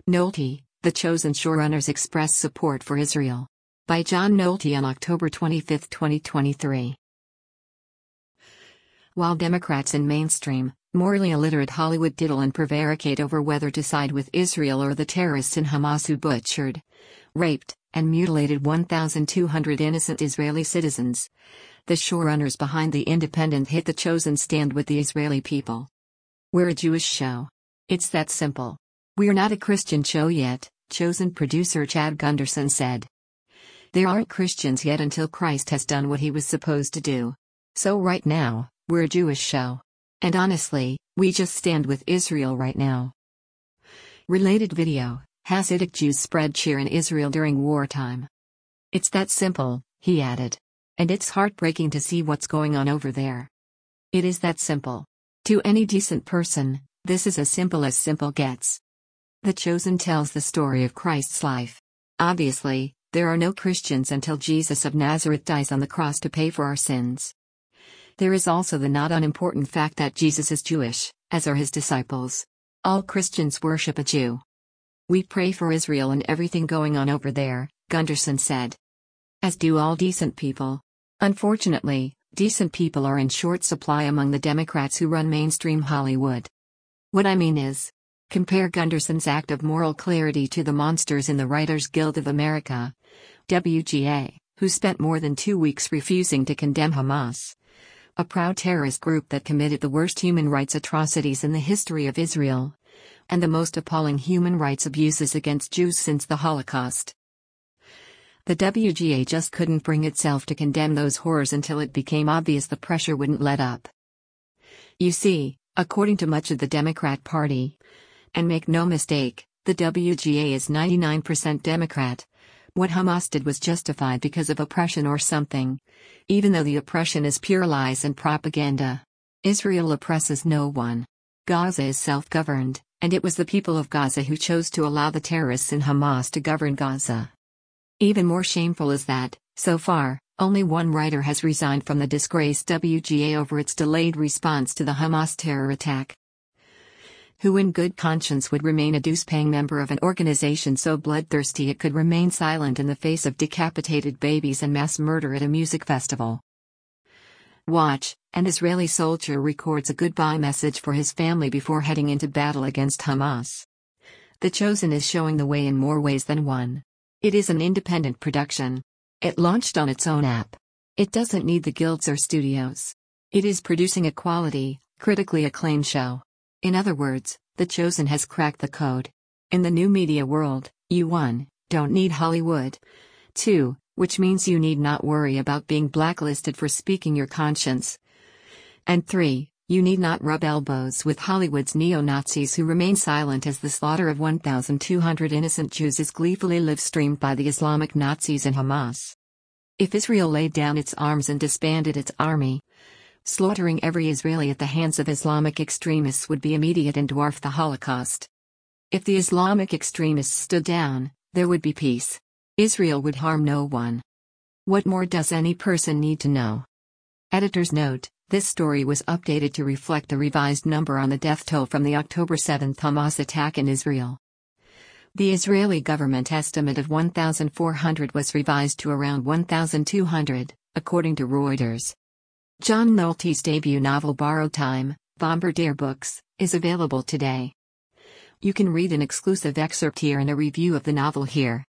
Nolte, The Chosen Showrunners Express Support for Israel. By John Nolte on October 25, 2023. While Democrats in mainstream, morally illiterate Hollywood diddle and prevaricate over whether to side with Israel or the terrorists in Hamas who butchered, raped, and mutilated 1,200 innocent Israeli citizens, the showrunners behind the independent hit The Chosen stand with the Israeli people. We're a Jewish show. It's that simple. We're not a Christian show yet, Chosen producer Chad Gunderson said. There aren't Christians yet until Christ has done what he was supposed to do. So right now, we're a Jewish show. And honestly, we just stand with Israel right now. Related video: Hasidic Jews spread cheer in Israel during wartime. It's that simple, he added. And it's heartbreaking to see what's going on over there. It is that simple. To any decent person, this is as simple gets. The Chosen tells the story of Christ's life. Obviously, there are no Christians until Jesus of Nazareth dies on the cross to pay for our sins. There is also the not unimportant fact that Jesus is Jewish, as are his disciples. All Christians worship a Jew. We pray for Israel and everything going on over there, Gunderson said. As do all decent people. Unfortunately, decent people are in short supply among the Democrats who run mainstream Hollywood. What I mean is, compare Gunderson's act of moral clarity to the monsters in the Writers Guild of America, WGA, who spent more than 2 weeks refusing to condemn Hamas, a proud terrorist group that committed the worst human rights atrocities in the history of Israel, and the most appalling human rights abuses against Jews since the Holocaust. The WGA just couldn't bring itself to condemn those horrors until it became obvious the pressure wouldn't let up. You see, according to much of the Democrat Party, and make no mistake, the WGA is 99% Democrat, what Hamas did was justified because of oppression or something, even though the oppression is pure lies and propaganda. Israel oppresses no one. Gaza is self-governed, and it was the people of Gaza who chose to allow the terrorists in Hamas to govern Gaza. Even more shameful is that, so far, only one writer has resigned from the disgraced WGA over its delayed response to the Hamas terror attack. Who in good conscience would remain a dues-paying member of an organization so bloodthirsty it could remain silent in the face of decapitated babies and mass murder at a music festival? Watch: an Israeli soldier records a goodbye message for his family before heading into battle against Hamas. The Chosen is showing the way in more ways than one. It is an independent production. It launched on its own app. It doesn't need the guilds or studios. It is producing a quality, critically acclaimed show. In other words, The Chosen has cracked the code. In the new media world, you 1. Don't need Hollywood. 2. Which means you need not worry about being blacklisted for speaking your conscience. And 3. You need not rub elbows with Hollywood's neo-Nazis who remain silent as the slaughter of 1,200 innocent Jews is gleefully live-streamed by the Islamic Nazis and Hamas. If Israel laid down its arms and disbanded its army, slaughtering every Israeli at the hands of Islamic extremists would be immediate and dwarf the Holocaust. If the Islamic extremists stood down, there would be peace. Israel would harm no one. What more does any person need to know? Editor's note: this story was updated to reflect the revised number on the death toll from the October 7 Hamas attack in Israel. The Israeli government estimate of 1,400 was revised to around 1,200, according to Reuters. John Nolte's debut novel Borrowed Time, Bombardier Books, is available today. You can read an exclusive excerpt here and a review of the novel here.